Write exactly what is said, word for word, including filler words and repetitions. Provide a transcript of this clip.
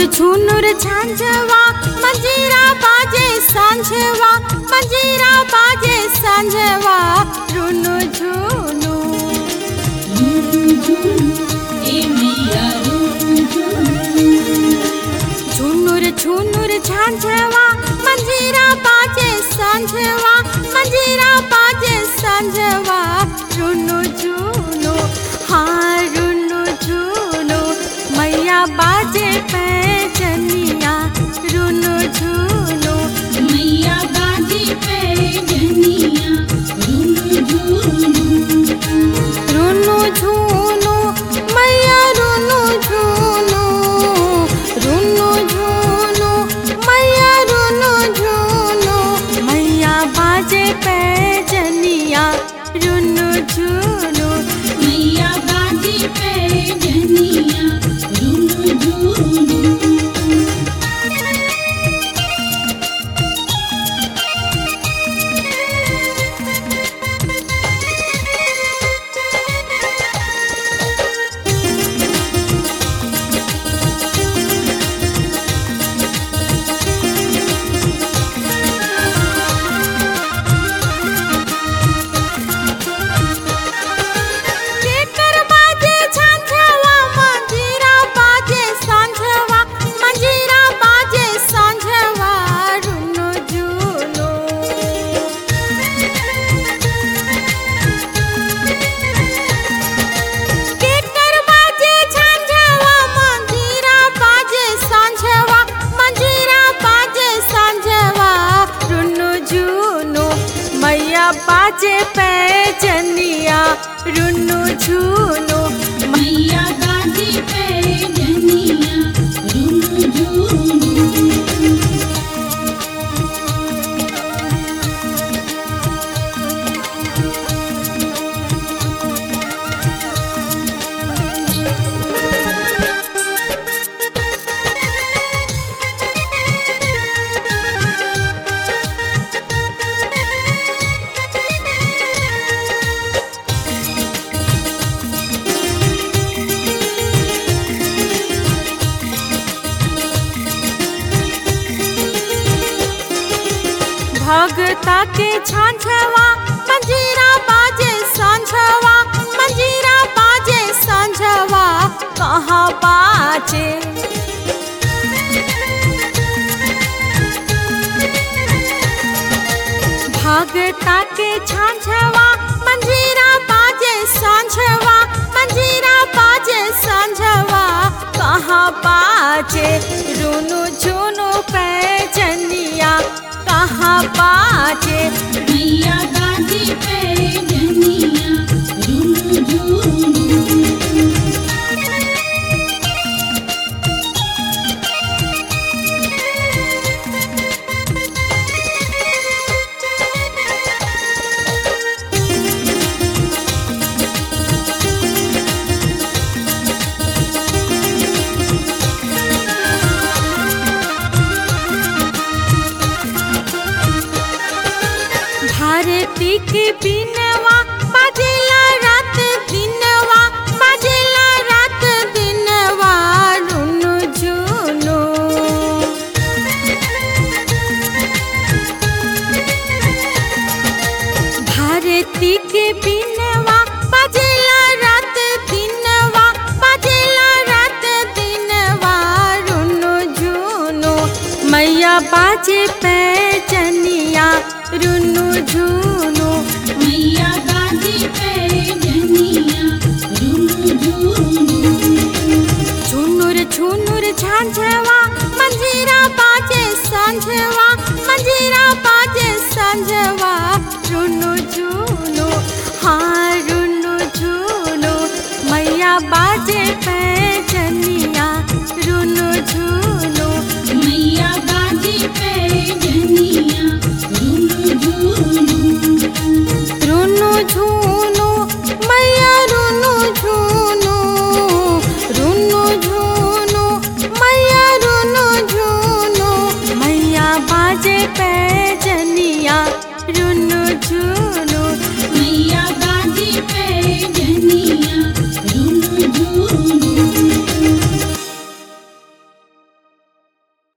झुनुर झांझवा मंजीरा बाजे सांझवा मंजीरा बाजे सांझवा रुनु झुनु झुनुर झुनुर झांझवा मंजीरा बाजे सांझवा मंजीरा बाजे सांझवा रुनु झुनु हाँ रुनु झुनु मैया बाजे पैजनिया रुनु झुनु मैया बाजे पैजनिया रुनु झुनु रुनु झुनु मैया रुनु झुनु रुनु झुनु मैया रुनु झुनु मैया बाजे पैजनिया रुनु झुनु मैया बाजे पैजनिया रुनु झुनु केकर बाजे झांझवा मंजीरा बाजे सांझवा मंजीरा बाजे सांझवा रुनु झुनु केकर बाजे झांझवा मंजीरा बाजे सांझवा मंजीरा बाजे सांझवा रुनु झुनु मैया बाजे पैजनिया रुनु झुनु मैया बाजे पैजनिया रुनु झुनु भगता के झांझवा मंजीरा बाजे सांझवा मंजीरा बाजे सांझवा कहाँ बाजे भगता के झांझवा मंजीरा बाजे सांझवा मंजीरा बाजे सांझवा कहाँ बाजे रुनु झुनु पैजनिया कहाँ बाजे मैया बाजे पैजनिया रुनु झुनु भारती के बिनवा बाजेला रात दिनवा बाजेला रात दिनवा रुनु झुनु भारती के बिनवा बाजेला रात दिनवा बाजेला रात दिनवा रुनु झुनु मैया बाजे पैजनिया रुनु झुनु मैया बाजे पैजनिया रुनु झुनु